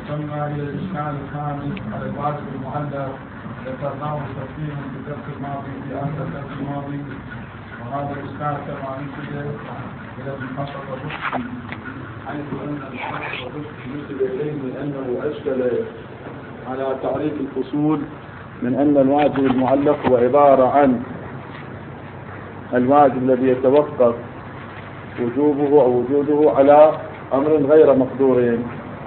ثم إلى الإشكال الخامس على الواجب المعلق ذكرناه تفصيلا في الدرس الماضي في آخر الدرس الماضي، وهذا الإشكال كما نسب إلى المحقق الرشدي، حيث أن المحقق الرشدي نسب إليه من أنه أشكل على تعريف الفصول من أن الواجب المعلق هو عبارة عن الواجب الذي يتوقف وجوبه أو وجوده على أمر غير مقدور،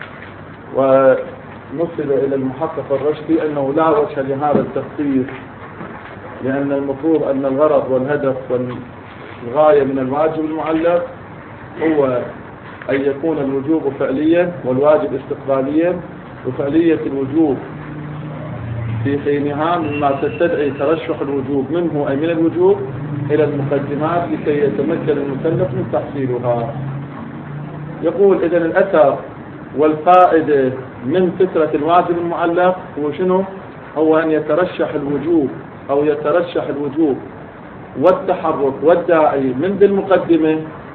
ونسب إلى المحقق الرشدي أنه لا وجه لهذا التخصيص، لأن المفروض أن الغرض والهدف والغاية من الواجب المعلق هو أن يكون الوجوب فعليا والواجب استقباليا، وفعلية الوجوب في حينها مما تستدعي ترشح الوجوب منه أي من الوجوب إلى المقدمات لكي يتمكن المكلف من تحصيلها. يقول إذن الأثر والفائدة من فكرة الواجب المعلق هو شنو؟ هو أن يترشح الوجوب أو يترشح الوجوب والتحرك والداعي من بالمقدمة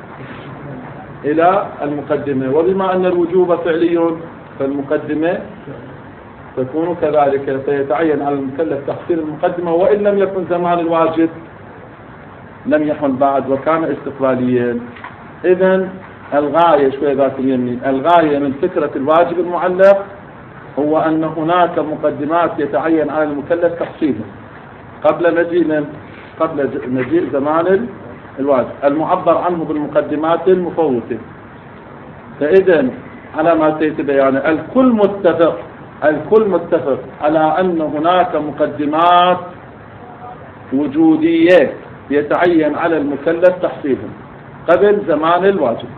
إلى المقدمة، وبما أن الوجوب فعلي فالمقدمة تكون كذلك، فيتعين على المكلف تحصيل المقدمة وإن لم يكن زمان الواجب لم يحل بعد وكان استقباليا. إذن الغاية شوية ذات اليمين، الغاية من فكرة الواجب المعلق هو أن هناك مقدمات يتعين على المكلف تحصيلها قبل مجيء زمان الواجب المعبر عنه بالمقدمات المفوتة. فإذن على ما سيتبين الكل متفق على أن هناك مقدمات وجودية يتعين على المكلف تحصيلها قبل زمان الواجب،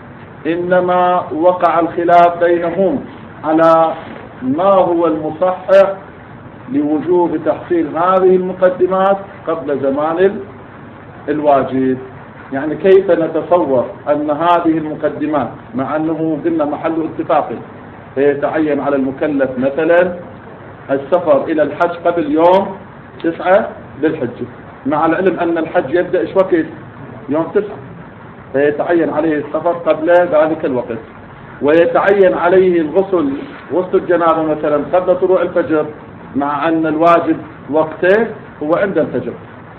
إنما وقع الخلاف بينهم على ما هو المصحح لوجوب تحصيل هذه المقدمات قبل زمان الواجب. يعني كيف نتصور أن هذه المقدمات مع أنه قلنا محل اتفاق فيتعين على المكلف مثلا السفر إلى الحج قبل يوم 9 بالحجة، مع العلم أن الحج يبدأ إيش وقت؟ يوم 9، فيتعين عليه السفر قبل ذلك الوقت، ويتعين عليه الغسل الجنابة مثلا قبل طلوع الفجر، مع أن الواجب وقته هو عند الفجر،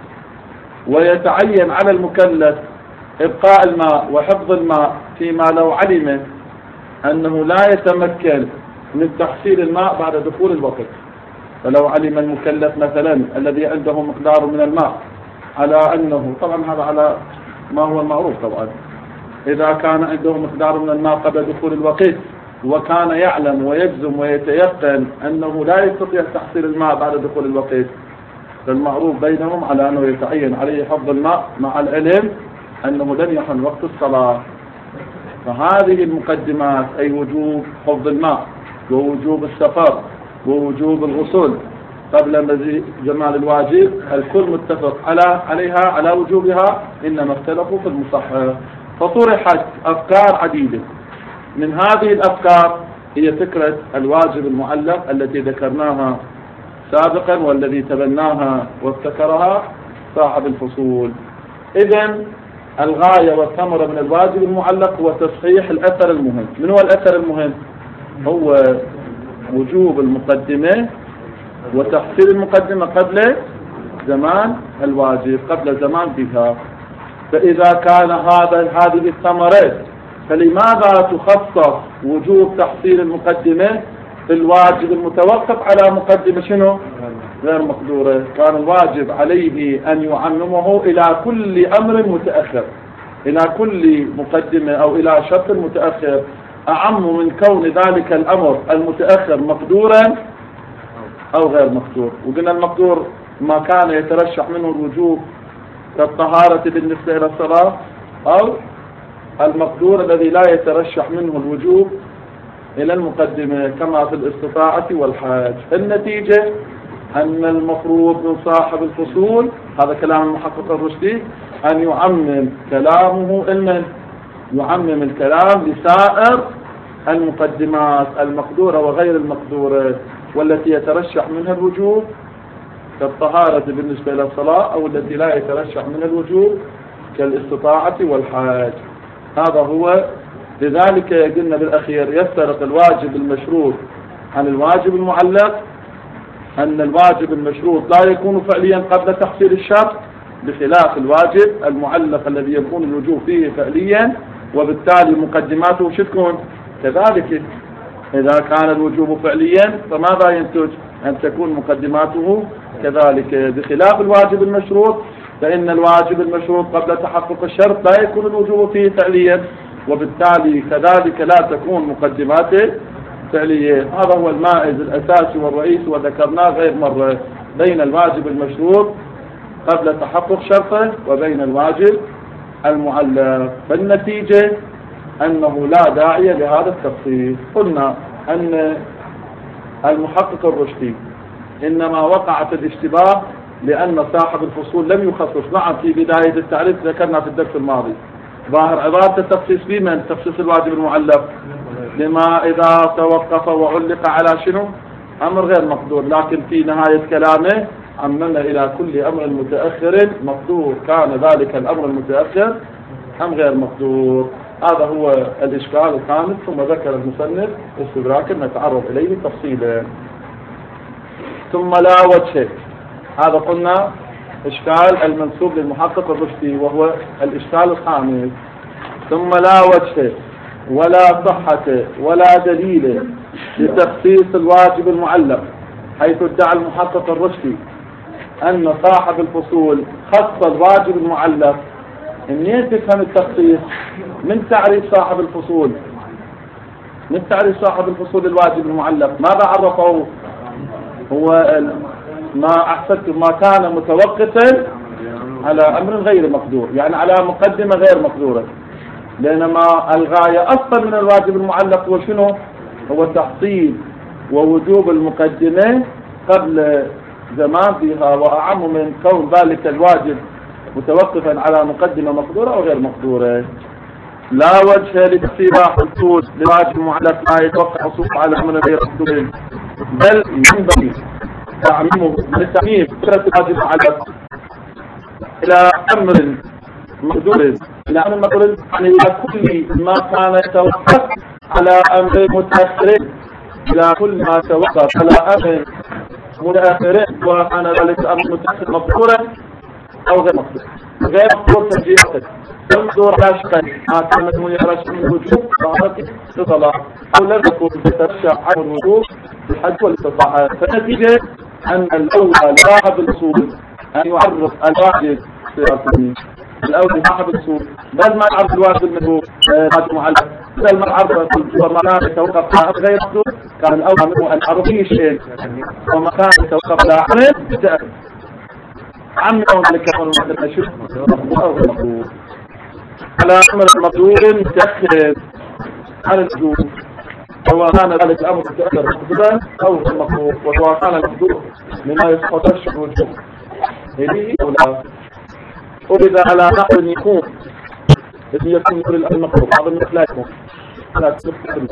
ويتعين على المكلف إبقاء الماء وحفظ الماء فيما لو علم أنه لا يتمكن من تحصيل الماء بعد دخول الوقت. فلو علم المكلف مثلا الذي عنده مقدار من الماء على أنه، طبعا هذا على ما هو المعروف، طبعا إذا كان عنده مقدار من الماء قبل دخول الوقت وكان يعلم ويجزم ويتيقن أنه لا يستطيع تحصيل الماء بعد دخول الوقت، فالمعروف بينهم على أنه يتعين عليه حفظ الماء مع العلم أنه لن يحل وقت الصلاة. فهذه المقدمات أي وجوب حفظ الماء ووجوب السفر ووجوب الغسل قبل مجيء زمان الواجب الكل متفق عليها على وجوبها، إنما اختلفوا في المصحح. فطرحت أفكار عديدة، من هذه الأفكار هي فكرة الواجب المعلق التي ذكرناها سابقا والذي تبناها وابتكرها صاحب الفصول. إذن الغاية والثمرة من الواجب المعلق هو تصحيح الأثر المهم. من هو الأثر المهم؟ هو وجوب المقدمة وتحصيل المقدمة قبل زمان الواجب، قبل زمان بها. فإذا كان هذه الثمرات، فلماذا تخصص وجوب تحصيل المقدمة في الواجب المتوقف على مقدمة شنو؟ غير مقدورة. كان الواجب عليه أن يعممه إلى كل أمر متأخر، إلى كل مقدمة أو إلى شرط متأخر، أعم من كون ذلك الأمر المتأخر مقدورا أو غير مقدور. وقلنا المقدور ما كان يترشح منه الوجوب كالطهارة بالنسبة إلى الصلاة، أو المقدور الذي لا يترشح منه الوجوب إلى المقدمة كما في الاستطاعة والحاج. النتيجة أن المفروض من صاحب الفصول، هذا كلام المحقق الرشدي، أن يعمم كلامه إن يعمم الكلام لسائر المقدمات المقدورة وغير المقدورة والتي يترشح منها الوجوب كالطهارة بالنسبة إلى الصلاة، أو التي لا يترشح منها الوجوب كالاستطاعة والحاج. هذا هو لذلك قلنا بالأخير يفترق الواجب المشروط عن الواجب المعلق، أن الواجب المشروط لا يكون فعليا قبل تحصيل الشرط، بخلاف الواجب المعلق الذي يكون الوجوب فيه فعليا، وبالتالي مقدماته شتكون كذلك. إذا كان الوجوب فعليا فماذا ينتج؟ أن تكون مقدماته كذلك، بخلاف الواجب المشروط، فإن الواجب المشروط قبل تحقق الشرط لا يكون الوجوب فيه فعليا، وبالتالي كذلك لا تكون مقدماته فعلية. هذا هو المائز الأساسي والرئيس، وذكرناه غير مرة، بين الواجب المشروط قبل تحقق شرطه وبين الواجب المعلق. فالنتيجة أنه لا داعي لهذا التفصيل. قلنا أن المحقق الرشدي إنما وقع في الاشتباه لأن صاحب الفصول لم يخصص. نعم، في بداية التعريف ذكرنا في الدرس الماضي ظاهر عبارة التخصيص بمن؟ تخصيص الواجب المعلق لما إذا توقف وعلق على شنو؟ أمر غير مقدور، لكن في نهاية كلامه عممنا إلى كل أمر متأخر مقدور، كان ذلك الأمر المتأخر أم غير مقدور. هذا هو الإشكال الخامس. ثم ذكر المصنف استدراكا نتعرض إليه تفصيلا. ثم لا وجه، هذا قلنا إشكال المنسوب للمحقق الرشدي وهو الإشكال الخامس. ثم لا وجه ولا صحة ولا دليل لتخصيص الواجب المعلق، حيث ادعى المحقق الرشدي أن صاحب الفصول خص الواجب المعلق. منين تفهم التخصيص؟ من تعريف صاحب الفصول، من تعريف صاحب الفصول الواجب المعلق ماذا عرفه؟ هو ما أحسنت ما كان متوقفا على أمر غير مقدور، يعني على مقدمة غير مقدورة. لأنما الغاية أصلا من الواجب المعلق هو شنو؟ هو تحصيل ووجوب المقدمة قبل زمان فيها، وأعم من كون ذلك الواجب متوقفا على مقدمة مقدورة أو غير مقدورة. لا وجه لتحصيل حصول لواجب المعلق لا يتوقع حصول على أمر غير مقدور، بل ينبغي تعميمه لتعميم فكرة الواجب المعلق إلى أمر مقدور، إلى أمر مقدور، يعني إلى كل ما كان يتوقف على أمر متأخر، إلى كل ما يتوقف على أمر متأخر وكان ذلك أمر متأخر مقدورا أو غير مقدور. غير مقدور تجريبه المقدور لا شك ما كان مجموع يرشح من الوجوب ظاهرة للصلاة أو لم يكن يترشح عن الوجوب بالحج والاستطاعة. فالنتيجة أن الأولى لصاحب الأصول أن يعرف الواجب الأولى لصاحب الأصول بدل ما يعرف الواجب المندوب واجب معلق، بدل ما يعرف وما كان يتوقف على غير مقدور، كان الأولى منه أن يعرف أي شيء وما كان يتوقف على أمر يتأكد عمهم ذلك أمر المشروع أو غير مقدور على أمر مقدور متأخر على الوجوب، سواء كان ذلك الأمر متأخر مقدورا أو غير مقدور، وسواء كان المقدور مما يسقطش الوجوب هذه أو لا. وإذا على نحو يكون يكون المقدور هذا من أخلاقهم لا تستخدم.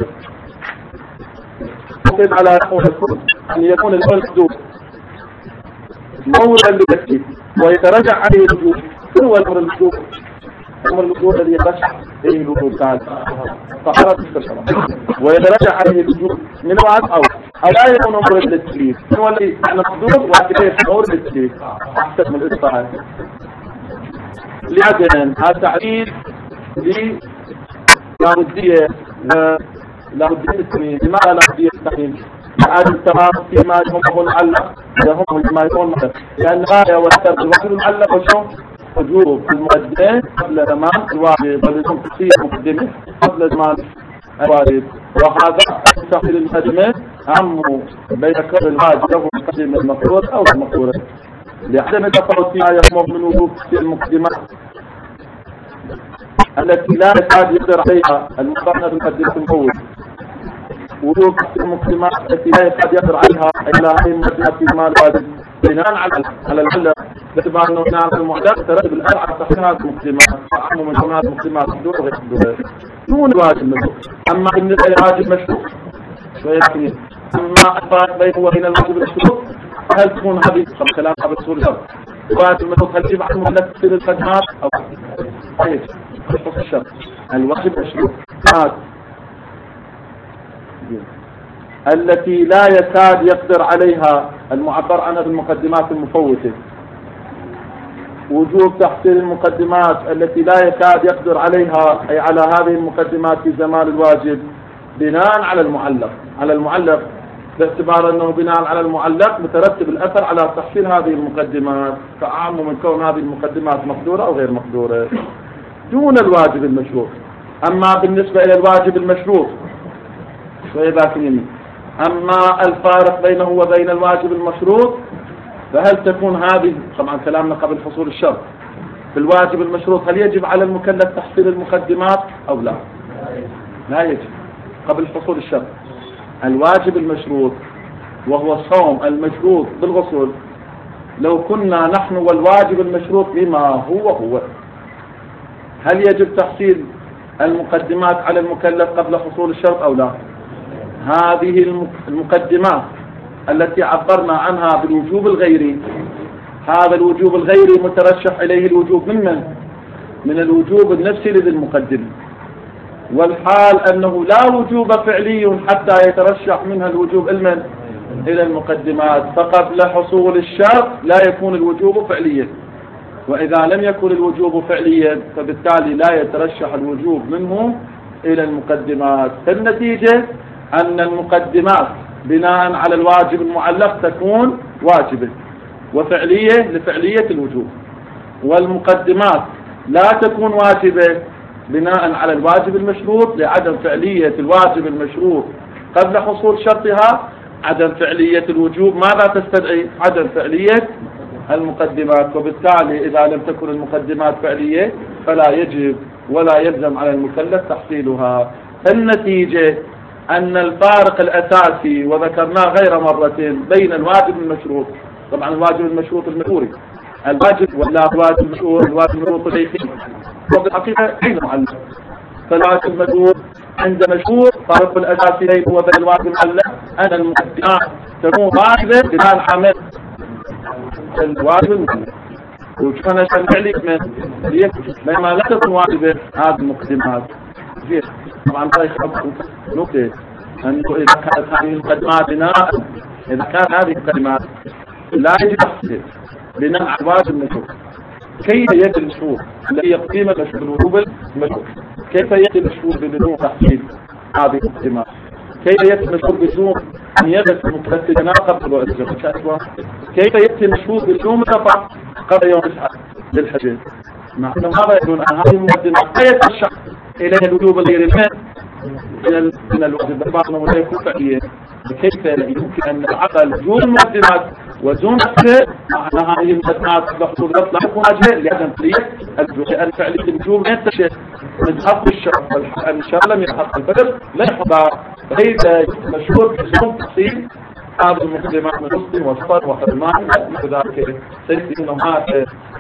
وإذا على نحو يكون أن يكون المقدور مورا للتكليف ويتراجع عليه الوجوب. هو الأمر الوجوب، الأمر الوجوب الذي يرجع إليه الوجوب تعالى طهارة الشرع ويتراجع عليه الوجوب من وعد أو لا يكون أمر للتكليف، هو الذي نحن مقدور وكذلك أمر للتكليف أحسن من الإصطلاح. لعدن هذا تعريف للاودية لاودية التمييز. لماذا لاودية التمييز؟ لأن التمام فيما يهمه المعلق يهمه ما يكون معلق، لأن الغاية والسبب الواجب المعلق وشو؟ وجوب المقدمة قبل زمان الواجب، ولزم تفسير مقدمة قبل زمان الواجب، وهذا تحصيل المقدمة عم بين كل الواجب له مقدمة المفروض أو المفروض، لعدم التفاوت فيما يهمه من وجوب تفسير المقدمة التي لا يكاد يقدر عليها المقارنة بالمقدمة الأول، وجوب المقدمات التي لا يكاد يقدر عليها إلا هذه المقدمات في زمان الواجب بناء على العلة باعتبار أنه نعرف المعلق ترتب الآن على تحقيق هذه المقدمات وعموم من هذه المقدمات الدور وغير الدور دون الواجب مشروع. أما بالنسبة للواجب مشروع ويكفي. أما الفرق بينه وبين الواجب المشروع هل تكون هذه خلال هذا الصور الشرط الواجب المشروع هل يجب على المعلق تفسير الخدمات أو كيف؟ خصوص الشرط الواجب المشروط التي لا يكاد يقدر عليها المعبر عنها بالمقدمات المفوتة. وجوب تحصيل المقدمات التي لا يكاد يقدر عليها أي على هذه المقدمات في زمان الواجب بناء على المعلق باعتبار أنه بناء على المعلق مترتب الأثر على تحصيل هذه المقدمات، فأعم من كون هذه المقدمات مقدورة أو غير مقدورة دون الواجب المشروط. أما بالنسبة إلى الواجب المشروط أما الفارق بينه وبين الواجب المشروط فهل تكون هذه، طبعا كلامنا قبل حصول الشرط، في الواجب المشروط هل يجب على المكلف تحصيل المقدمات أو لا؟ لا يجب قبل حصول الشرط. الواجب المشروط وهو الصوم المشروط بالغسل، لو كنا نحن والواجب المشروط بما هو هل يجب تحصيل المقدمات على المكلف قبل حصول الشرط أو لا؟ هذه المقدمات التي عبرنا عنها بالوجوب الغيري، هذا الوجوب الغيري مترشح إليه الوجوب من الوجوب النفسي للمقدمة، والحال أنه لا وجوب فعلي حتى يترشح منها الوجوب إلى المقدمات، فقبل حصول الشرط لا يكون الوجوب فعليا، وإذا لم يكن الوجوب فعليا فبالتالي لا يترشح الوجوب منه إلى المقدمات. النتيجة أن المقدمات بناء على الواجب المعلق تكون واجبة وفعلية لفعلية الوجوب، والمقدمات لا تكون واجبة بناء على الواجب المشروط لعدم فعلية الواجب المشروط قبل حصول شرطها. عدم فعلية الوجوب ماذا تستدعي؟ عدم فعلية المقدمات، وبالتالي إذا لم تكن المقدمات فعلية فلا يجب ولا يلزم على المكلف تحصيلها. النتيجة أن الفارق الأساسي وذكرناه غير مرة بين الواجب المشروط، طبعا الواجب المشروط المشهوري الواجب ولا الواجب المشهور، الواجب المشروط الشيخي وفي الحقيقة غير معلق. فالواجب المشروط عند مشهور الفارق الأساسي بينه وبين الواجب المعلق أن المقدمات تكون واجبة بناء عمل الواجب المعلق، وكان الفعلي بما لا تكون واجبة هذه المقدمات. طبعا نقطة أنه إذا كانت هذه المقدمات إذا كان هذه المقدمات لا يجب تحصيل بناء على الواجب المشروط، كيف يأتي المشروط الذي يقيم المشروط الوجوب المشروط؟ كيف يأتي المشروط بدون تحصيل هذه المقدمات؟ كيف يأتي المشروط بدون أن يغسل المكلف جناقة قبل الجمعة؟ كيف يأتي المشروط بدون رفع قبل يوم للحج؟ مع أنه هذا يقولون أن هذه المقدمات لا يترشح إليها الوجوب غير من الواجب بعضنا ولا يكون فعليا. كيف يمكن أن العقل دون المقدمات ودون نفسه معنى هذه المقدمات بحصول الرفض لا يكون واجبا لعدم فعلية الوجوب ينتشر من حق الشرع، الشرع لم يحق الفرق لا يحق غير مشهور بدون تفصيل هذه المقدمات من حسن وصفر وحرمان وذلك سيدي أنه هذا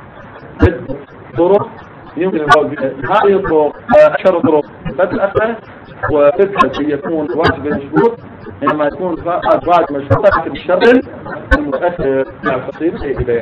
طرق يمكن هذه الطرق أشهر طرق فتأخذ وفكرة يكون واجب مشروط إنما يكون واجب مشروط لكن الشرط المتأخر مع التفصيل إليه.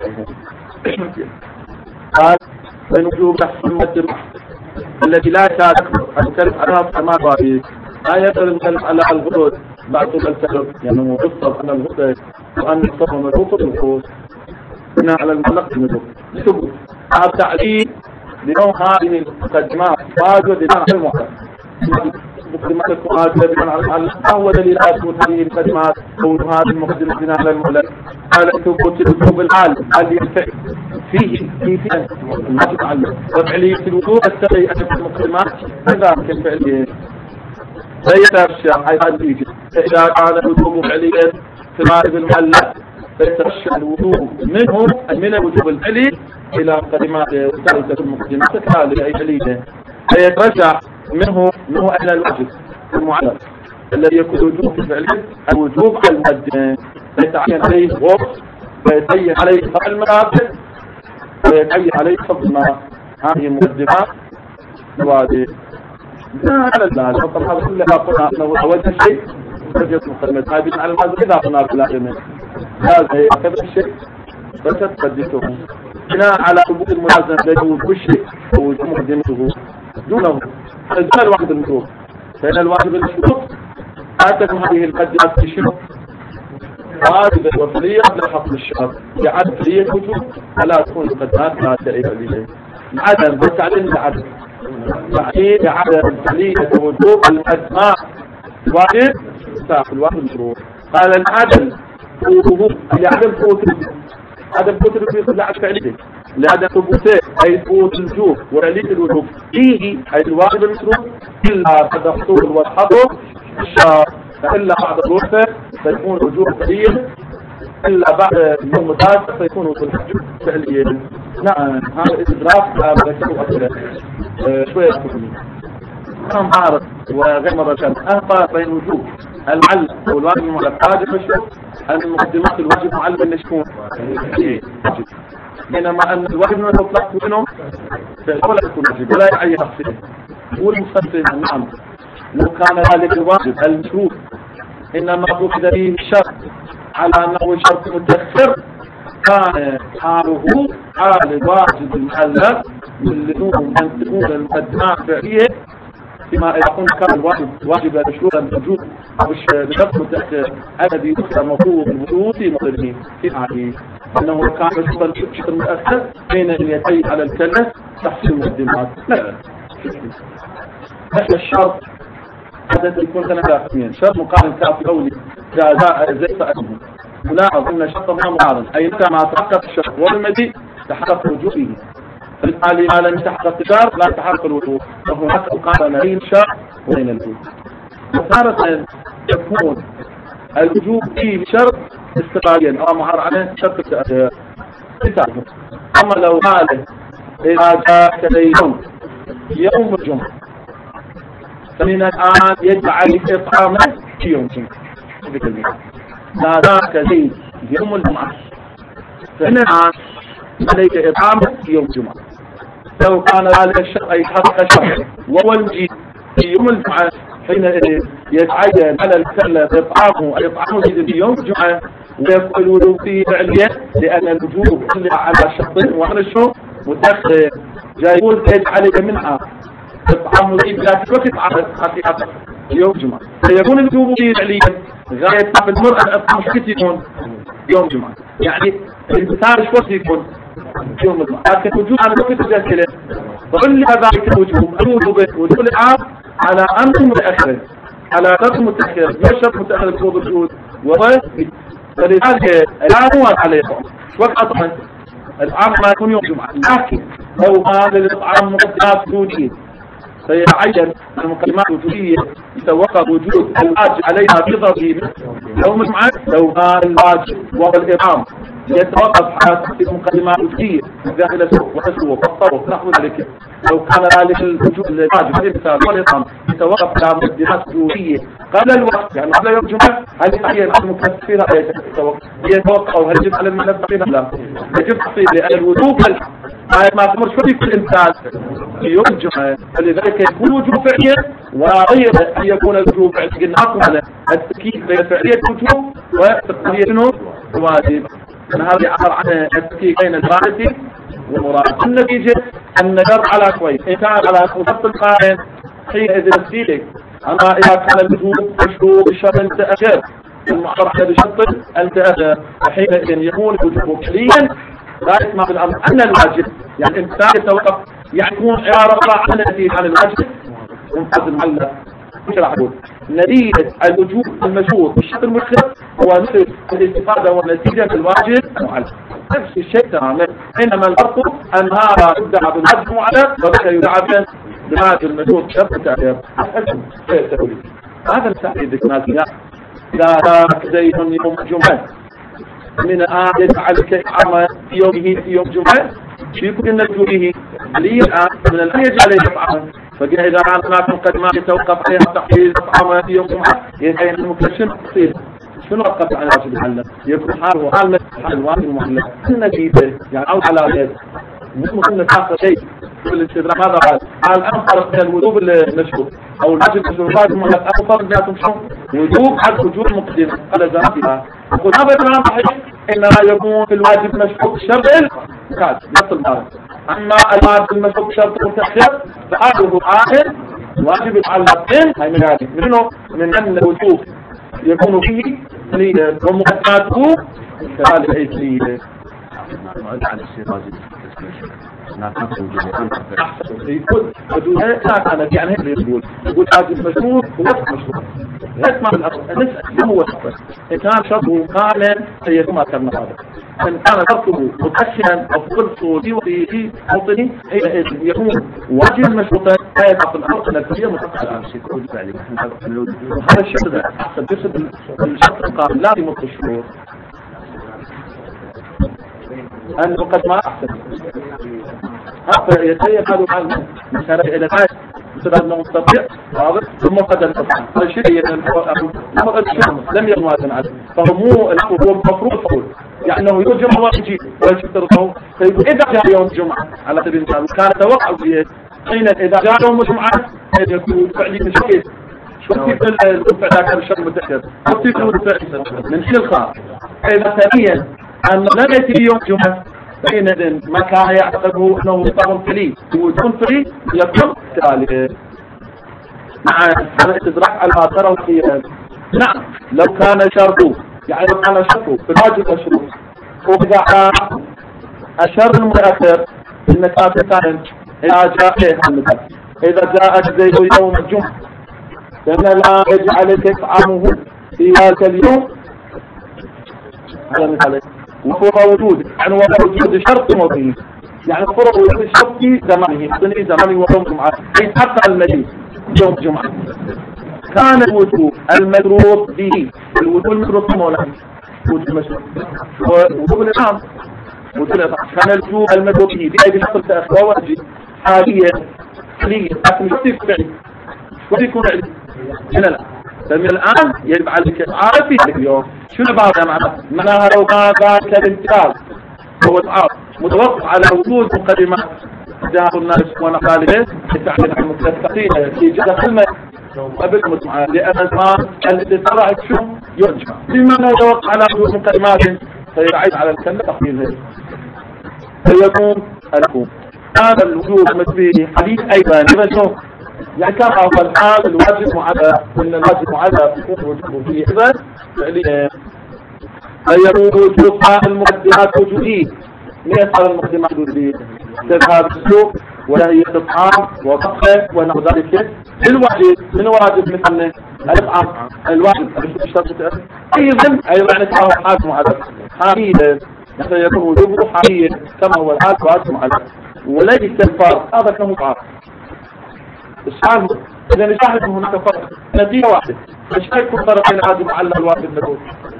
قال من وجوب تحصيل المقدمة التي لا يكاد المكلف عليها كما رأيه، لا يقدر المكلف على الغدود بعد الكلف يعني يفضل أن الغدود وأن الصفر مشروط الغدود بناء على المعلق المشروط ثبوت هذا تعليل لنوع هذه المقدمات واجب بناء على المعلق. مقدمات المواجهة بناء على المعلق هو دليل أثبت هذه المقدمات كون هذه المقدمة بناء على المعلق. قال ثبوت الوجوب العالم هل ينفع فيه ما تتعلم وفعلية الوجوب السبعي أن المقدمات كذلك الفعلية فيترشح حيث النتيجة إذا كان الوجوب فعليا في غالب المعلق فيترشح الوجوب منه من الوجوب الفعلي إلى مقدمات ثالثة المقدمات الثالثة أي فعلية، فيترشح منه إلى الواجب المعلق الذي يكون الوجوب في فعله الوجوب على المقدمة، فيتعين عليه وقت ويتعين عليه طبع المراتب ويتعين عليه حفظ هذه المقدمات الواجب. على ذلك طبعا هذا كله قلنا أنه أول شيء درجة مقدمة هذه على المعلق إذا قلنا بالعلم هذا هذا الشيء بس تقدسه بناء على ثبوت الملازمة بين كل شيء ومقدمته دونه دون الواجب المشروط. فإن الواجب المشروط لا تكون هذه المقدمات في شنو؟ واجب الوصلية قبل حصل الشرط لعدم فعلية وجوب ولا تكون المقدمات لا تعيب عليه. العدم بالتعليم العدم تعيين عدم فعلية وجوب المقدمات واجب في الواجب المشروط. قال العدم لعدم ثبوت عدم ثبوت الوجوب لا فعلية لعدم ثبوته أي ثبوت الوجوب وفعلية الوجوب فيه أي الواجب المشروط إلا بعد حصول والحظر الشرط فإلا بعد الوقفة سيكون وجوب فعليا إلا بعد يوم الثالث سيكون وجوب فعليا. نعم هذا إدراك ذكره أكثر شوية كثير كم عارض وغير مرة أهطى بين وجوب المعلم والواجب المعلم واجب الشرط أن المقدمات الواجب معلم أن يكون بينما أن الواجب المعلم يطلق منهم ولا يكون واجب ولا يعين تفصيل والمفسر نعم لو كان ذلك الواجب المشروط إنما أخذ به الشرط على أنه شرط متأخر كان حاله حال الواجب المعلم لزوم أن تكون المقدمات فعلية فيما إذا كان الواجب مشروطا بالوجوب بشرط متأخر الذي يذكر المفروض الوجود في مقدمه في حاله أنه كان مشروطا بشكل متأخر بين أن يتيب على الكلة تحصيل المقدمات. لا الشرط هذا يكون ثلاثة قسمين شرط مقارن كافي أولي جاء زي فأنه ولاحظ أن الشرط ما مقارن أي متى ما تحقق الشرط والمجيء تحقق وجوده فالتالي ما لم يتحقق الشرط لا يتحقق الوجوب فهناك مقارنة بين الشرط وبين الوجوب. وثالثا يكون الوجوب فيه شرط استقلاليا أو معار عليه شرط التأثير. أما لو قال إذا جاء كديهم يوم الجمعة فمن الآن يجعل إطعامه في يوم الجمعة لا ذاك زيد يوم الجمعة فمن الآن عليك إطعامه في يوم الجمعة. لو كان ذلك الشرط أي حقق شرط وهو المجيء في يوم الجمعة حينئذ يتعين على الكلة إطعامه أي إطعامه في يوم الجمعة ويبقى الوجوب فيه فعليا لأن الوجوب على شرط وعلى الشرط متأخر جاي يقول يجعل منها إطعام مجيب لا توقف على حقيقة يوم الجمعة فيكون الوجوب فيه فعليا غاية في المرأة الأطعام شكت يكون يوم الجمعة يعني الانتصار شوط يكون يوم الجمعة لكن الوجوب على وقت الجاهلة فقل ذلك الوجوب العام على أمر متأخر على شرط متأخر مش شرط متأخر بفوض الوجود وهو فلذلك لا هو عليه وقت أطعم العام ما يكون يوم الجمعة لكن لو هذا الإطعام مقدمات وجودية سيعين المقدمات الوجودية يتوقف وجود الواجب عليها بضرب يوم الجمعة لو هذا الواجب وهو الإطعام يتوقف على المقدمات الوجودية داخل السوق وحسوه والطرق نحو ذلك لو كان ذلك الوجود الواجب الإمثال والإطعام يتوقف على مقدمات وجودية قبل الوقت يعني قبل يوم الجمعة هل يتعين على المكلفين يتوقف أو هل يجب على المكلفين لا يجب تحصيل لأن الوجوب ما تمر شو في الإمثال في يوم الجمعة فلذلك يكون وجوب فعليا وغير أن يكون الوجوب فعليا على التكييف بين فعلية الوجوب وتقنية الواجب. هذا عبر عن التكييف بين الغاية والمراد. النتيجة أن نجر على كويس إن كان على خصوص القائم حينئذ نسيلك أما إذا كان الوجوب مشروع بشرط متأخر المعبر على بشرط متأخر وحينئذ يكون الوجوب كليا لا يسمع بالأمر أن الواجب يعني الإنسان يتوقف يعني يكون عبارة عن النتيجة عن الواجب ومحز المعلق مش العبود. نتيجة الوجوب المشروط بالشرط المتأخر هو مثل الاستفادة والنتيجة من الواجب المعلق نفس الشيء تماما إنما الفرق أن هذا يدعى بالواجب المعلق وذلك يدعى بالواجب المشروط شرط متأخر. هذا التعريف الناس إذا زيد يوم الجمعة من آية عليك إطعام في يومه في يوم الجمعة في كل نجومه لي الآن من الآن يجعل إطعام فقال إذا هناك مقدمات يتوقف عليها تحصيل إطعام في يوم الجمعة يتعين المكلفين تحصيل شنو وقف على واجب المعلق يكون حاله حال الواجب المعلق النتيجة يعني عود على غير مش مهم نتاخر شيء في الاستدراك هذا قال أنفر من الوجوب المشروط أو الواجب المشروط المعلق أنفر بياتهم شو وجوب على وجوب المقدمة على ذاتها يقول هذا الكلام صحيح إنما يكون في الواجب مشروط شرط الكاتب نفس المعرض أما الواجب المشروط شرط متأخر فحاله عائل واجب يتعلقين هاي منه من أن الوجوب يكون فيه ليه ومقدماته كذلك أيضا على الشيرازي يقول بدونها لا كانت يعني هذا يقول هذا المشروع هو مشروع لا اسمع نسأل هو الشرط إن كان شرطه كاملا سيكون كما هذا إن كان شرطه متأخرا أو فرصه في موطنه يكون واجب مشروطا لا يقع في الأرض النفسية متأخرا هذا الشرط ده أحسن يصد الشرط القائم لا يمط الشروط أنه قد ما أحسن يتيقظ عنه مثلا إلى الآية مثل أنه مستطيع واضح ثم قد استطاع هذا الشيء لم يموازن عنه فهو مو هو مفروض قول يعني أنه يرجم ويجي ويشترطه فيقول إذا جاء يوم الجمعة على سبيل المثال كان توقع فيه حين إذا جاء يوم الجمعة يكون فعلي مشكل شو في الفعل كان الشر متأخر شو في الفعل من حين الخاص إذا ثانيا أن لم يأتي يوم الجمعة حينئذ ما كان يعتقده أنه مطلق فلي وجود فلي يكون ذلك مع الاستدراك على الآثار والخيار. نعم لو كان شرطه يعني لو كان شرطه في الواجب الشروط وإذا الشر المتأخر النكات كانت إذا جاء المثال إذا جاء زيد يوم الجمعة فإن الآن يجب عليك إطعامه في ذلك اليوم هذا مثال وفرض وجود يعني وفرض وجود شرط موضوعي يعني فرض وجود شرط في زمانه زمانه ويوم الجمعة أي حتى المجيء يوم الجمعة كان الوجود المشروط به الوجود المشروط في مولانا وجود المشروط ووجود الإمام وجود الإمام كان الوجود المشروط به بأي شرط تأخذ وجه حاليا لكن شو يكون فعلي هنا لا فمن الآن يجب عليك تعرف في اليوم شنو بعد معناها لو كان ذلك الانتقال هو تعرف متوقف على وجود مقدمات جاء الناس ونقاله يتعلم عن متلقين في جهة كلمة قبل مجموعة لأن الآن الاتصال شو يرجع بما لا يتوقف على وجود مقدمات فيعيد على الكلمة تقييمها فيكون الحكم هذا الوجود مثل حديث أيضا لمن يعني كان أفضل حال الواجب معادة إن الواجب معادة يكون وجوده فيه إذن فعليا فيكون وجودها المقدمات وجودية ليس المقدمات وجودية تذهب السوق وهي الطعام وطبخه ونحو ذلك الواجب من واجب مثل الإطعام الواجب أيضا يعني كما هو حال معادة حاليا يعني يكون وجوده حاليا كما هو الحال واجب معادة وليس الفرق هذا كمطعام السؤال إذا نشاهد هناك فرق نتيجة واحدة مش هيكون فرق بين هذا المعلم الواجب المشروط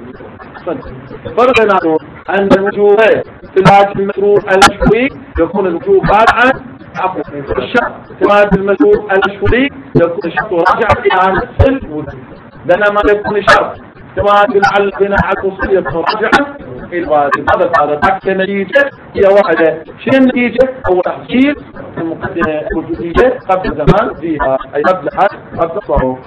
فرق بينهم أن الوجوب في الواجب المشروط المشروعي يكون الوجوب راجعا عفوا الشرط في الواجب المشروط المشروعي يكون الشرط راجعا إلى نفس الوجوب بينما يكون الشرط في الواجب المعلم على الوصول يكون راجعا إلى الواجب هذا تحت نتيجة هي واحدة شنو النتيجة هو تحصيل المقدمة الوجودية قبل زمان فيها أي قبل حد قبل صاروخ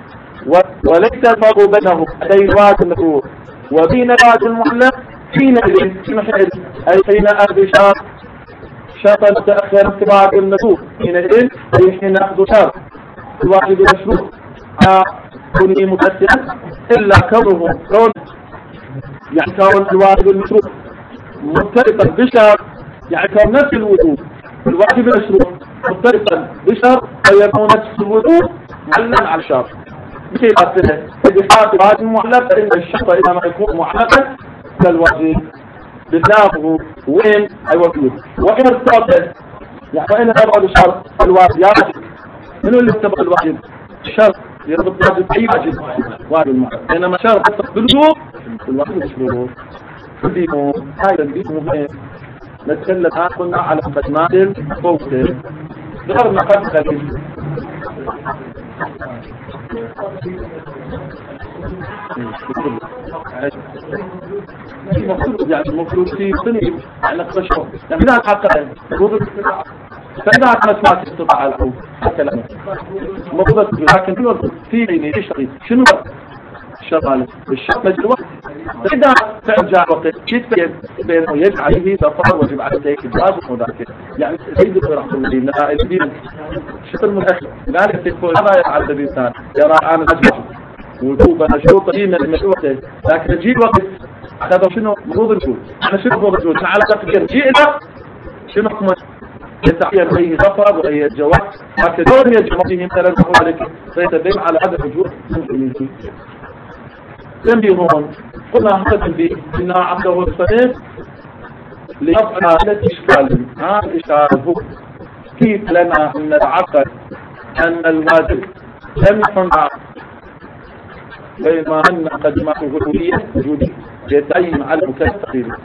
وليس الفرق بينه لدي الواجب المشروط وبين الواجب المعلق حينئذ أي حين أخذ شرطا تأخر اتباع المشروط حينئذ أي حين أخذ شرط الواجب المشروط كونه متأثرا إلا كونه يعني كون الواجب المشروط مرتبطا بشرط يعني كون نفس الوجود الواجب المشروط مرتبطا بشرط فيكون نفس الوجود معلقا على الشرط بخلاف في حالة الواجب المعلق فإن الشرط إذا ما يكون معلقا كالواجب بخلافه وين أي وجود وإن ارتبط يعني وإن ارتبط الشرط الواجب يا واجب منو اللي ارتبط الواجب الشرط يربط الواجب أي واجب المعلق إنما شرط يرتبط بالوجوب الواجب المشروط فديمو هاي الديمو مهم نتكلم قلنا على مقدمات الفوكس ذكرنا قبل قليل المفروض في صنع على قشره يعني لا تحقق فإذا كانت ما تستطيع على الكلام المفروض لكن في شيء شنو شغال الشرط الوقت. فإذا ترجع وقت يتبين بأنه يجب عليه سفر ويجب عليه إجراء وذاك يعني سيد رحمه الله الدين شطر متأخر ذلك يقول هذا يفعل الإنسان يرى عن الأجمع وجوبا مشروط قيمة المشروطة لكن يجي وقت أخذوا شنو مفروض الوجود أنا شنو مفروض الوجود على تقدير جيء له شنو حكمه يتعين أي سفر وأي جواز لكن دون يجب فيه مثلا ذلك فيتبين على عدم وجود المسلمين. تنبيهون قلنا هذا تنبيه إنها عبده الصديق لرفع عائلة إشكال. هذا الإشكال هو كيف لنا أن نتعقد أن الواجب لم يكن بينما أن قدمته وجودية يتعين على المكلف تقريبا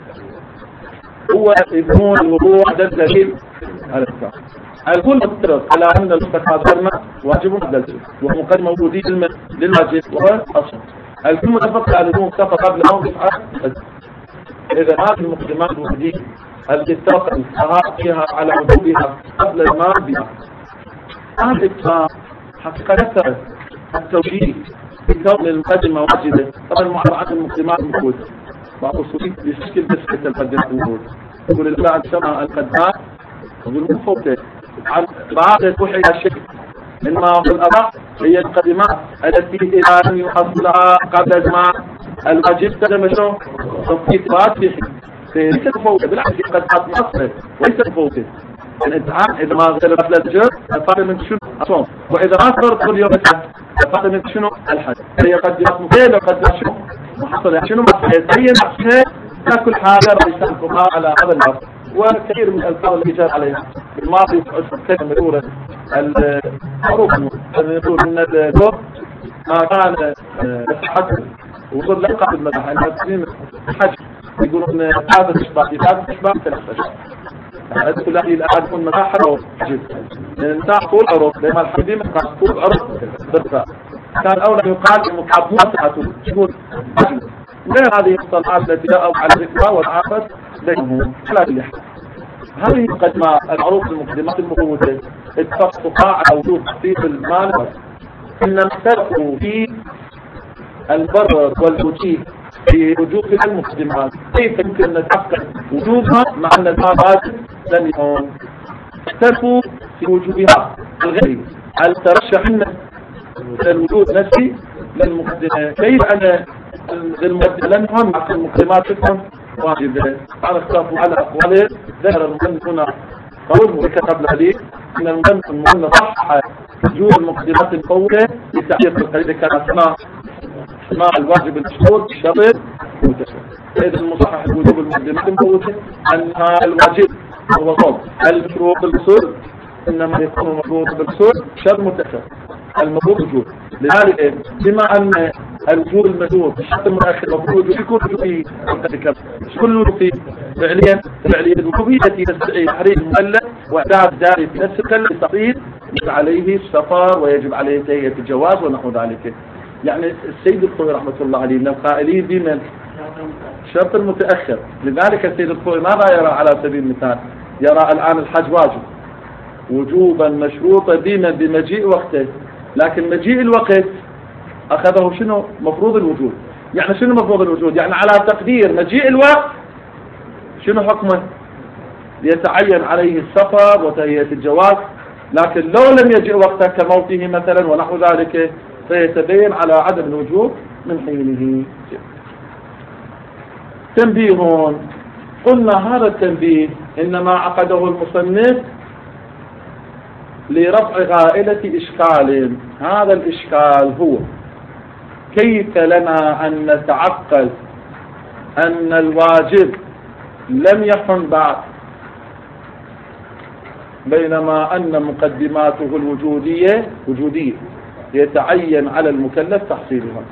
هو يبنون الوضوح ده الدليل على الإسلام. الكل مفترض على أن المستقبل واجب مدلل ومقدمة وجودية للواجب وهو أصل. الكل متفق على أنه مستقبل قبل أن يفعل. إذا هذه المقدمات الوجودية التي اتفق الفقهاء فيها على وجوبها قبل المال بها هذا الاتفاق حقيقة التوجيه في كون المقدمة واجبة طبعا معرض المقدمات الموجودة بعض الصوتين بشكل بسكة المقدمات الموجودة يقول الله عن شمع القدمات يقول مفوتة عن بعض توحي الشكل إنما في الأضع هي المقدمات التي إذا لم يحصلها قبل زمان الواجب تدم شو تفكيت فاتح ليس تفوتة بالعكس قد مصر وليس تفوتة الامتحان إذا ما اختلفت الأشجار فهذا من شنو الصوم وإذا أصبر كل يوم فهذا من شنو الحج هي قد مفيدة وقد شنو محصل شنو هي محصل كل حاجة رئيس الفقهاء على هذا الأمر وكثير من الألفاظ اللي جاء عليها الماضي كلمة الأولى المعروف يقول من الدور ما كان حج وصل لقب المدح المسلمين حج يقولون هذا الإشباع هذا الإشباع ثلاثة أدخل أهل الأحد يكون متاحة أو حجز نتاح طول عرض لما الحديث كان طول عرض برفع كان أولا يقال مكعبات عتوب يقول حجز غير هذه الصلاحات التي جاءوا على الذكرى والعافة بينهم على كل حال. هذه مقدمة المعروف المقدمات المفروضة اتفقوا على وجود تخفيف المال إنما اختلفوا في البر والوجيه في وجوب المقدمات كيف يمكن أن نتحقق وجوبها مع أن المال لم يكن اختلفوا في وجوبها الغير هل ترشح أن الوجود نفسي للمقدمة كيف أن المقدمة لم يكن مع المقدمات تكون واجبة على اختلافوا على أقواله ذكر المؤلف هنا قوله وكتب عليه أن المؤلف صح وجوب المقدمات المفوتة لتعريف القريب كان أسماء الواجب المشهور شرط متشابه. إذا المصحح وجوب المقدمات المفوتة أنها الواجب هو صوم المشروط بالأصول إنما يكون المفروض بالأصول شرط متشابه المفروض وجوب لذلك بما أن الوجوب المشروط الشرط المتأخر المفروض يكون في كل في فعليا الوجوبية التي تستدعي تحريم المؤلف وإعداد داري في نفس الكلمة تقييد يجب عليه السفر ويجب عليه تهيئة الجواز ونحو ذلك. يعني السيد الخوي رحمة الله عليه من القائلين بمن شرط المتأخر لذلك السيد الخوي ماذا يرى على سبيل المثال يرى الآن الحج واجب وجوبا مشروطا بمجيء وقته لكن مجيء الوقت أخذه شنو مفروض الوجود يعني شنو مفروض الوجود يعني على تقدير مجيء الوقت شنو حكمه يتعين عليه السفر وتهيئة الجواز لكن لو لم يجئ وقته كموته مثلا ونحو ذلك فيتبين على عدم الوجوب من حينه. تنبيه قلنا هذا التنبيه إنما عقده المصنف لرفع غائلة إشكال هذا الإشكال هو كيف لنا أن نتعقل أن الواجب لم يحن بعد بينما أن مقدماته وجودية يتعين على المكلف تحصيلها.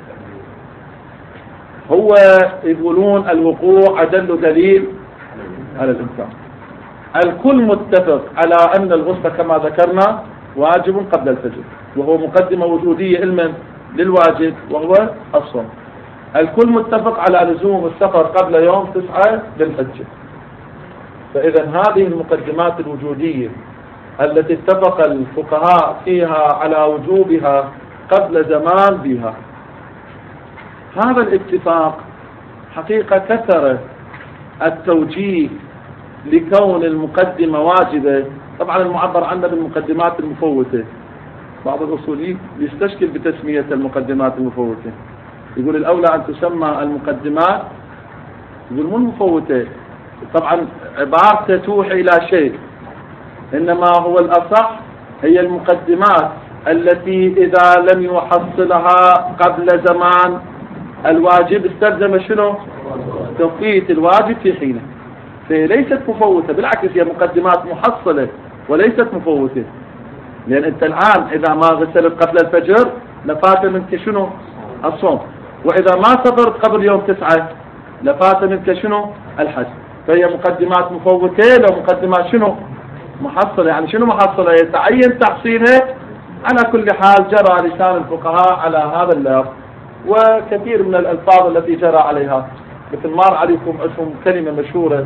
هو يقولون الوقوع أدل دليل على الإنسان الكل متفق على أن الغسل كما ذكرنا واجب قبل الفجر وهو مقدمة وجودية علما للواجب وهو الصوم. الكل متفق على لزوم السفر قبل يوم 9 للحج. فإذا هذه المقدمات الوجودية التي اتفق الفقهاء فيها على وجوبها قبل زمان بها هذا الاتفاق حقيقة كثر التوجيه لكون المقدمة واجبة. طبعا المعبر عنها بالمقدمات المفوتة، بعض الأصوليين يستشكل بتسمية المقدمات المفوتة، يقول الأولى أن تسمى المقدمات، يقول مو المفوتة. طبعا عبارته توحي إلى شيء، إنما هو الأصح هي المقدمات التي إذا لم يحصلها قبل زمان الواجب استلزم شنو؟ توقيت الواجب في حينه، فهي ليست مفوتة، بالعكس هي مقدمات محصلة وليست مفوتة. لأن أنت الآن إذا ما غسلت قبل الفجر لفات منك شنو؟ الصوم، وإذا ما سافرت قبل يوم 9 لفات منك شنو؟ الحج. فهي مقدمات مفوتة لو مقدمات شنو؟ محصلة. يعني شنو محصلة؟ يتعين تحصيلها. على كل حال جرى لسان الفقهاء على هذا اللفظ، وكثير من الألفاظ التي جرى عليها، مثل مر عليكم اسم كلمة مشهورة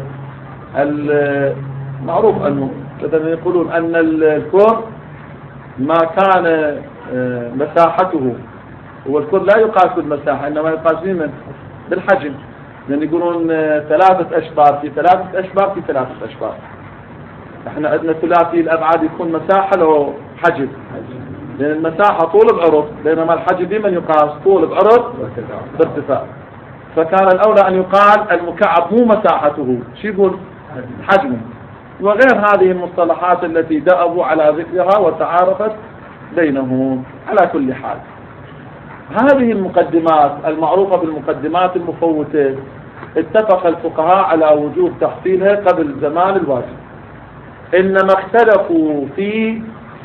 معروف أنه مثلا يقولون أن الكون ما كان مساحته، والكون لا يقاس بالمساحة إنما يقاس بالحجم، لأن يقولون 3 أشبار في 3 أشبار في 3 أشبار. احنا عندنا ثلاثي الأبعاد يكون مساحة له حجم، لأن المساحة طول بعرض، بينما الحجم بمن يقاس طول بعرض بارتفاع. فكان الأولى أن يقال المكعب مو مساحته، شو يقول؟ حجمه، وغير هذه المصطلحات التي دأبوا على ذكرها وتعارفت بينهم. على كل حال هذه المقدمات المعروفة بالمقدمات المفوتة اتفق الفقهاء على وجوب تحصيلها قبل زمان الواجب، إنما اختلفوا في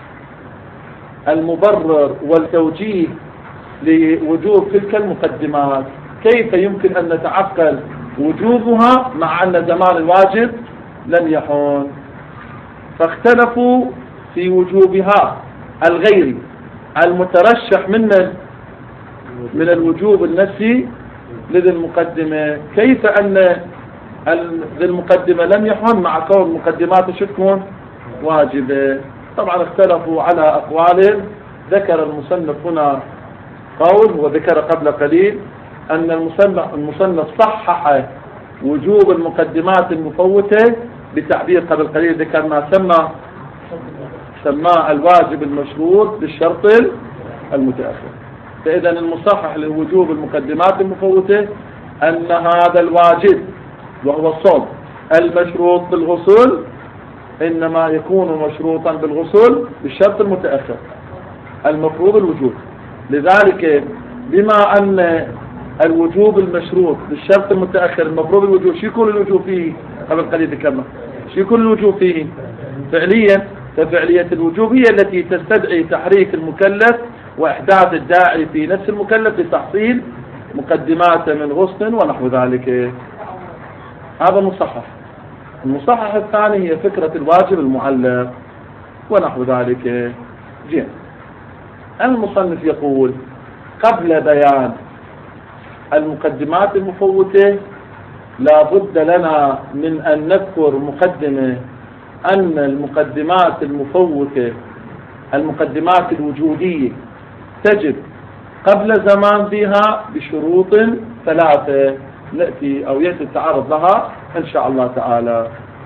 المبرر والتوجيه لوجوب تلك المقدمات، كيف يمكن أن نتعقل وجوبها مع أن زمان الواجب لم يحون. فاختلفوا في وجوبها الغيري المترشح من الوجوب النفسي لذي المقدمة، كيف أن ذي المقدمة لم يحون مع كون مقدمات تكون واجبة. طبعا اختلفوا على أقوال. ذكر المصنف هنا قول، وذكر قبل قليل أن المصنف صحح وجوب المقدمات المفوتة بتعبير قبل قليل ذكر ما سماه الواجب المشروط بالشرط المتأخر. فإذا المصحح لوجوب المقدمات المفوتة أن هذا الواجب وهو الصوم المشروط بالغسل إنما يكون مشروطا بالغسل بالشرط المتأخر المفروض الوجوب. لذلك بما أن الوجوب المشروط بالشرط المتأخر المفروض الوجوب، شو يكون الوجوب فيه؟ قبل قليل ذكرنا شو يكون الوجوب فيه فعليا. ففعلية الوجوب هي التي تستدعي تحريك المكلف وإحداث الداعي في نفس المكلف لتحصيل مقدمات من غسل ونحو ذلك. هذا المصحح. المصحح الثاني هي فكرة الواجب المعلق ونحو ذلك. جيد. المصنف يقول قبل بيان المقدمات المفوتة لا بد لنا من أن نذكر مقدمة أن المقدمات المفوتة المقدمات الوجودية تجب قبل زمان بها بشروط 3 نأتي أو يأتي التعرض لها إن شاء الله تعالى.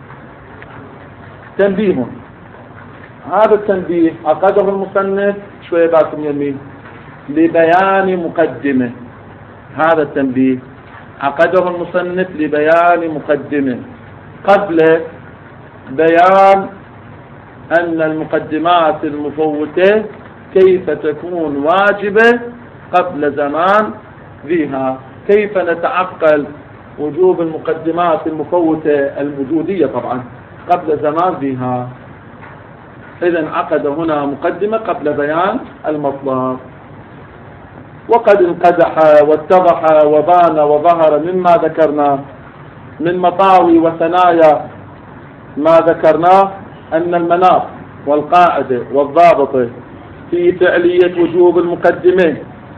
تنبيه. هذا التنبيه عقده المصنف شوية باكم يمين لبيان مقدمة. هذا التنبيه عقده المصنف لبيان مقدمة قبل بيان أن المقدمات المفوتة كيف تكون واجبة قبل زمان فيها، كيف نتعقل وجوب المقدمات المفوتة الوجودية طبعا قبل زمان فيها. إذن عقد هنا مقدمة قبل بيان المطلب. وقد انقدح واتضح وبان وظهر مما ذكرنا من مطاوي وثنايا ما ذكرناه أن المناط والقاعدة والضابط في فعلية وجوب المقدمة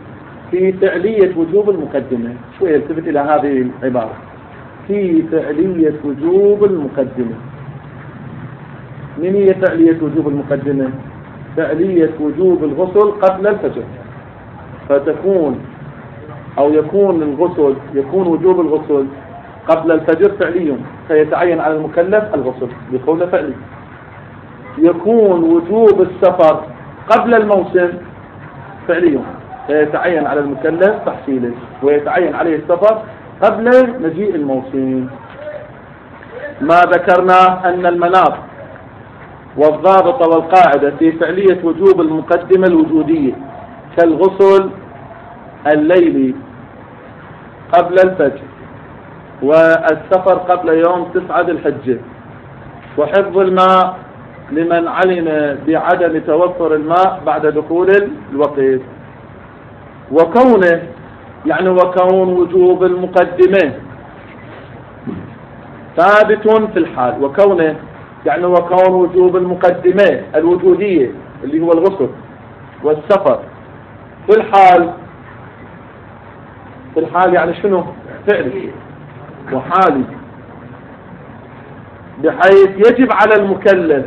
شوية التفت إلى هذه العبارة في فعلية وجوب المقدمة. من هي فعلية وجوب المقدمة؟ فعلية وجوب الغسل قبل الفجر، فتكون أو يكون وجوب الغسل قبل الفجر فعلي فيتعين على المكلف الغسل بقول فعلي. يكون وجوب السفر قبل الموسم فعلي فيتعين على المكلف تحصيله ويتعين عليه السفر قبل مجيء الموسم. ما ذكرنا أن المناط والضابط والقاعدة في فعلية وجوب المقدمة الوجودية كالغسل الليلي قبل الفجر والسفر قبل يوم 9 ذي الحجة وحفظ الماء لمن علم بعدم توفر الماء بعد دخول الوقت. وكون وجوب المقدمة ثابت في الحال. وكون وجوب المقدمة الوجودية اللي هو الغسل والسفر في الحال يعني شنو؟ فعلي وحالي، بحيث يجب على المكلف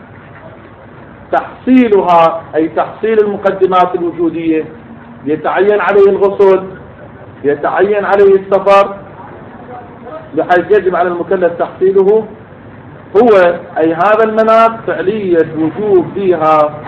تحصيلها، أي تحصيل المقدمات الوجودية، يتعين عليه الغسل، يتعين عليه السفر، بحيث يجب على المكلف تحصيله هو أي هذا المناط فعلية وجوب فيها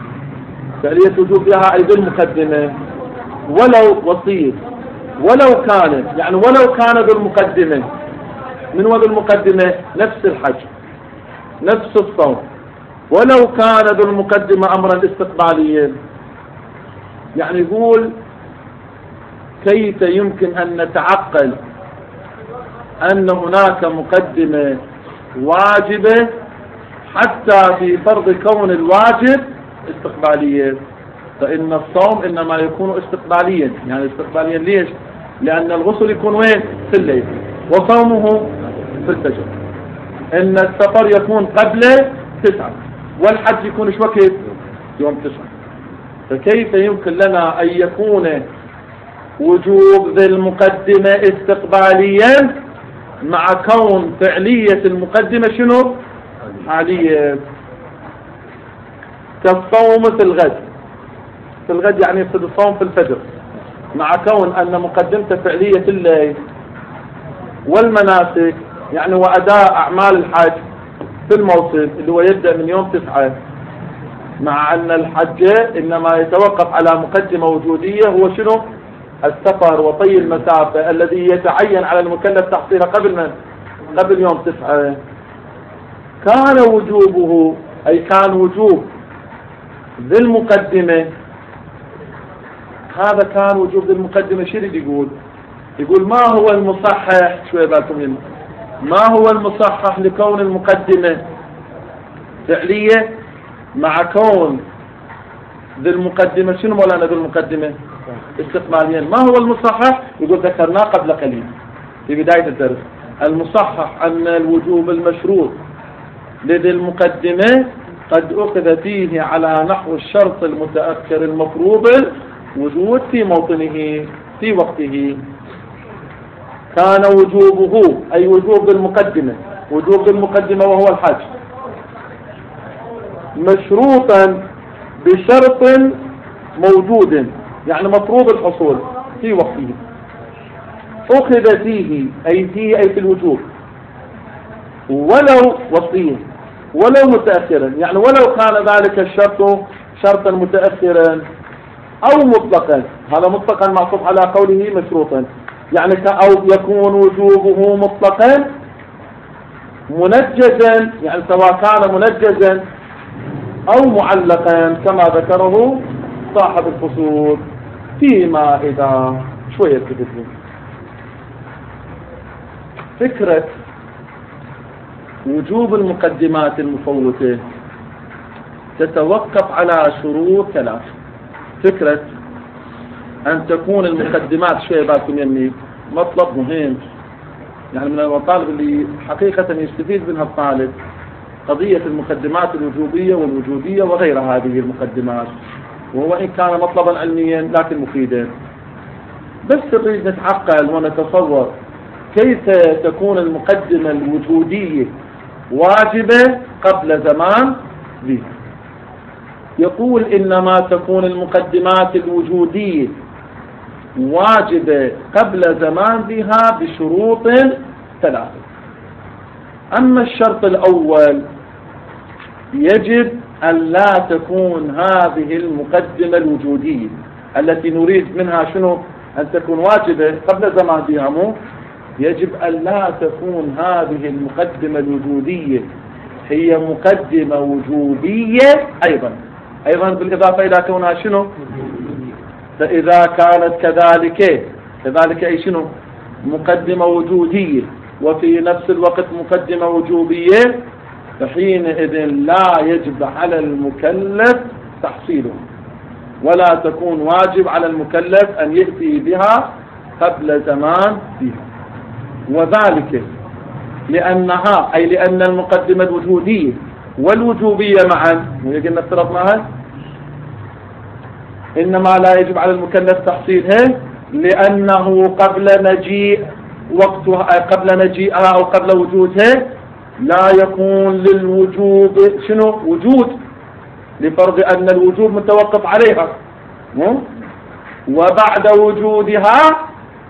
أي بالمقدمة ولو وصيف، ولو كان ذو المقدمة من وذو المقدمة نفس الحج نفس الصوم، ولو كان ذو المقدمة أمرا استقباليا. يعني يقول كيف يمكن أن نتعقل أن هناك مقدمة واجبة حتى في فرض كون الواجب استقباليا، فإن الصوم إنما يكون استقباليا. يعني استقباليا ليش؟ لأن الغسل يكون وين؟ في الليل، وصومه في الفجر. إن السفر يكون قبل 9، والحج يكون شو وقت؟ يوم 9. فكيف يمكن لنا أن يكون وجوب ذي المقدمة استقباليا مع كون فعلية المقدمة شنو؟ حالية. كالصوم في الغد يعني يفسد الصوم في الفجر، مع كون أن مقدمته فعلية الليل. والمناسك يعني وأداء أعمال الحج في الموسم اللي هو يبدأ من يوم 9، مع أن الحج إنما يتوقف على مقدمة وجودية هو شنو؟ السفر وطي المسافة الذي يتعين على المكلف تحصيله قبل يوم 9. كان وجوبه أي كان وجوب ذي المقدمة، هذا كان وجوب ذي المقدمة. شو يقول ما هو المصحح؟ شوي بالكم هنا، ما هو المصحح لكون المقدمة فعلية مع كون ذي المقدمة شنو مولانا ذي المقدمة استقباليا؟ ما هو المصحح؟ يقول ذكرناه قبل قليل في بداية الدرس. المصحح أن الوجوب المشروط لذي المقدمة قد أخذ فيه على نحو الشرط المتأخر المفروض وجود في موطنه في وقته. كان وجوبه أي وجوب المقدمة وهو الحج مشروطا بشرط موجود، يعني مفروض الحصول في وقته. أخذ فيه أي في الوجوب، ولو وصيه ولو متأخرا، يعني ولو كان ذلك الشرط شرطا متأخرا أو مطلقا. هذا مطلقا معطوف على قوله مشروطا، يعني أو يكون وجوبه مطلقا منجزا، يعني سواء كان منجزا أو معلقا كما ذكره صاحب الفصول فيما إذا شوية كتبه. فكرة وجوب المقدمات المفوتة تتوقف على شروط 3. فكرة أن تكون المقدمات شوية بالكم يمي مطلب مهم، يعني من المطالب اللي حقيقة يستفيد منها الطالب قضية المقدمات الوجوبية والوجودية وغير هذه المقدمات، وهو إن كان مطلبا علميا لكن مفيدا. بس نريد نتعقل ونتصور كيف تكون المقدمة الوجودية واجبة قبل زمان ذي. يقول إنما تكون المقدمات الوجودية واجبة قبل زمان بها بشروط ثلاثة. أما الشرط الأول يجب أن لا تكون هذه المقدمة الوجودية التي نريد منها شنو أن تكون واجبة قبل زمان بها، مو يجب أن لا تكون هذه المقدمة الوجودية هي مقدمة وجوبية أيضا بالإضافة إلى كونها شنو. فإذا كانت كذلك أي شنو مقدمة وجودية وفي نفس الوقت مقدمة وجوبية، فحينئذ لا يجب على المكلف تحصيلها، ولا تكون واجب على المكلف أن يأتي بها قبل زمان فيها. وذلك لأنها أي لأن المقدمة الوجودية والوجوبية معا ويجب افترضناها إنما لا يجب على المكلف تحصيلها لأنه قبل مجيء وقتها قبل مجيئها أو قبل وجودها لا يكون للوجوب شنو وجود، لفرض أن الوجوب متوقف عليها، وبعد وجودها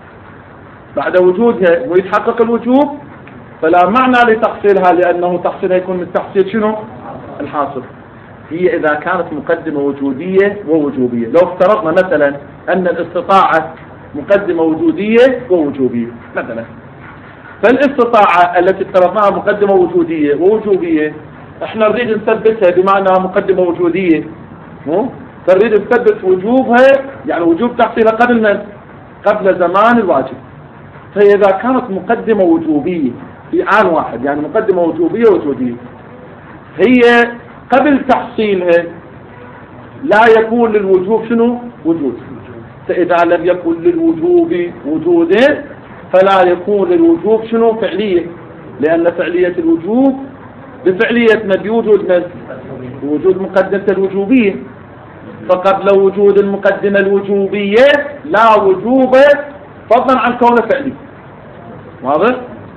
ويتحقق الوجوب فلا معنى لتحصيلها، لأنه تحصيلها يكون من تحصيل شنو الحاصل. هي إذا كانت مقدمة وجودية ووجوبية. لو افترضنا مثلا أن الاستطاعة مقدمة وجودية ووجوبية مثلا، فالاستطاعة التي افترضناها مقدمة وجودية ووجوبية احنا نريد نثبتها بمعنى مقدمة وجودية، فنريد نثبت وجوبها يعني وجوب تحصيلها قبل زمان الواجب. فإذا كانت مقدمة وجوبية في آن واحد يعني مقدمة وجوبية ووجودية هي قبل تحصيلها لا يكون للوجوب شنو وجود، فإذا لم يكن للوجوب وجوده فلا يكون للوجوب شنو فعلية، لأن فعلية الوجوب بفعلية ما بوجود وجود مقدمة الوجوبية، فقبل وجود المقدمة الوجوبية لا وجوب فضلا عن كونه فعلي. واضح؟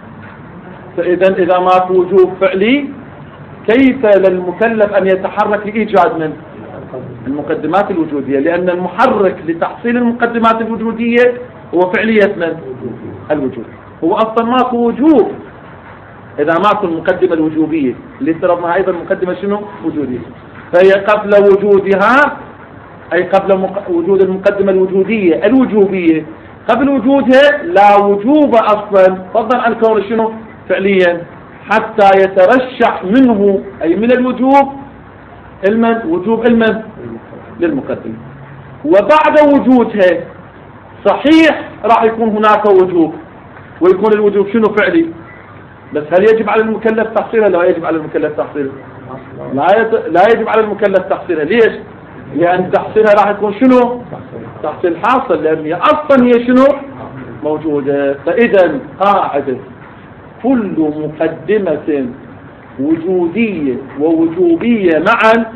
فإذا ما في وجوب فعلي كيف للمكلف أن يتحرك لإيجاد من المقدمات الوجودية، لأن المحرك لتحصيل المقدمات الوجودية هو فعلية من الوجود. هو أصلا ماكو وجوب إذا ماكو المقدمة الوجوبية اللي افترضناها أيضا مقدمة شنو وجودية، فهي قبل وجودها أي قبل وجود المقدمة الوجوبية قبل وجودها لا وجوب أصلا فضلا عن كون شنو فعليا حتى يترشح منه أي من الوجوب وجوب للمقدمة. وبعد وجودها صحيح راح يكون هناك وجوب ويكون الوجوب شنو فعلي، بس هل يجب على المكلف تحصيلها؟ لا يجب على المكلف تحصيلها، لا يجب على المكلف تحصيلها. ليش؟ لأن تحصيلها راح يكون شنو تحصيل حاصل، لأن هي أصلا هي شنو موجودة. فإذا قاعدة كل مقدمة وجودية ووجوبية معا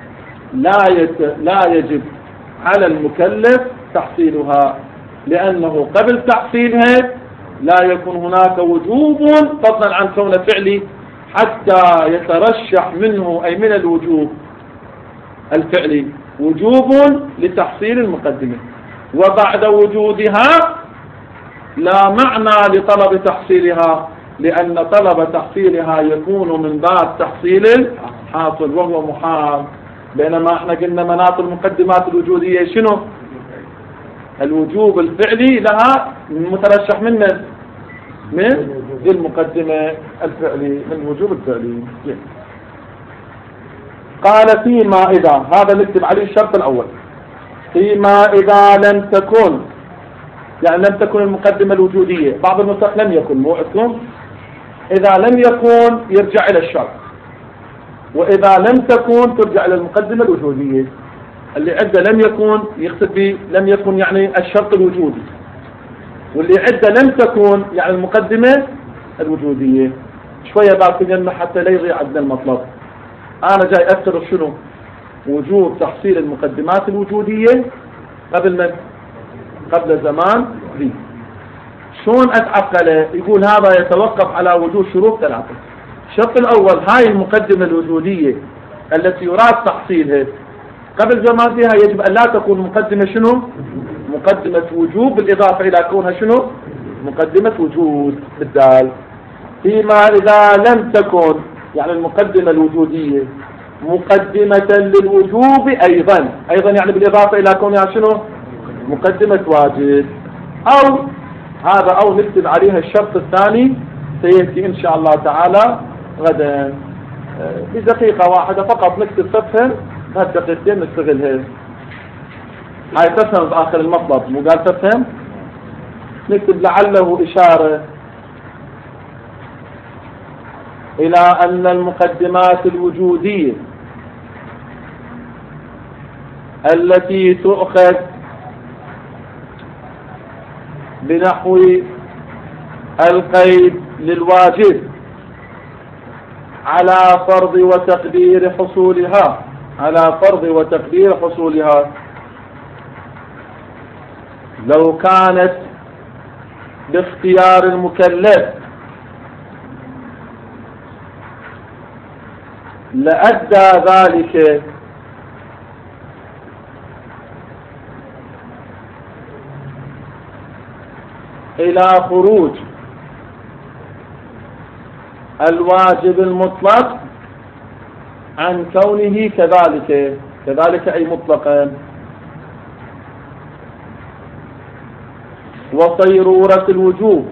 لا يجب على المكلف تحصيلها، لأنه قبل تحصيلها لا يكون هناك وجوب فضلا عن كون فعلي حتى يترشح منه أي من الوجوب الفعلي وجوب لتحصيل المقدمة. وبعد وجودها لا معنى لطلب تحصيلها، لأن طلب تحصيلها يكون من باب تحصيل الحاصل وهو محال. بينما احنا قلنا مناط المقدمات الوجودية شنو الوجوب الفعلي لها مترشح من المقدمة الفعلي من الوجوب الفعلي. قال فيما إذا هذا نكتب عليه الشرط الأول فيما إذا لم تكن يعني لم تكن المقدمة الوجودية، بعض النسخ لم يكن موعدكم إذا لم يكن يرجع إلى الشرط، وإذا لم تكن ترجع إلى المقدمة الوجودية. اللي عنده لم يكن يقصد به لم يكن يعني الشرط الوجودي، واللي عنده لم تكن يعني المقدمة الوجودية. شوية بعد كده حتى لا يضيع عندنا المطلب. أنا جاي أفترض شنو وجوب تحصيل المقدمات الوجودية قبل زمان ذي. شلون أتعقله؟ يقول هذا يتوقف على وجود شروط ثلاثة. الشرط الأول هاي المقدمة الوجودية التي يراد تحصيلها قبل زمان فيها يجب أن لا تكون مقدمة شنو مقدمة وجوب بالإضافة إلى كونها شنو؟ مقدمة وجود بالدال. فيما إذا لم تكن يعني المقدمة الوجودية مقدمة للوجوب أيضا يعني بالإضافة إلى كونها شنو؟ مقدمة واجب، أو نكتب عليها الشرط الثاني سيأتي إن شاء الله تعالى غدا. بدقيقة واحدة فقط نكتب تفهم، هالدقيقتين نستغلها. هاي تفهم في آخر المطلب، مو قال تفهم؟ نكتب لعله إشارة إلى أن المقدمات الوجودية التي تؤخذ بنحو القيد للواجب على فرض وتقدير حصولها لو كانت باختيار المكلف لأدى ذلك إلى خروج الواجب المطلق عن كونه كذلك أي مطلقا، وصيرورة الوجوب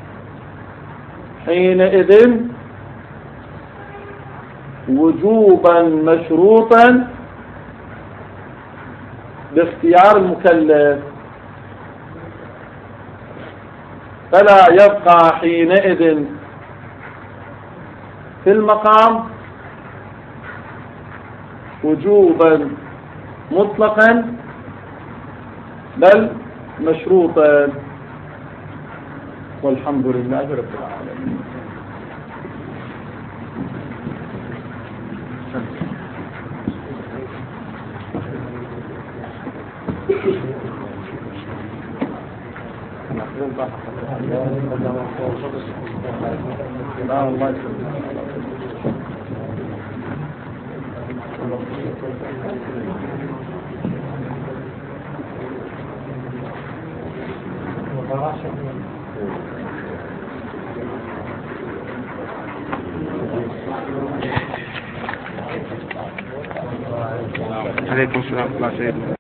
حينئذ وجوبا مشروطا باختيار المكلف، فلا يبقى حينئذ في المقام وجوبا مطلقا بل مشروطا. والحمد لله رب العالمين. عليكم السلام ورحمة الله.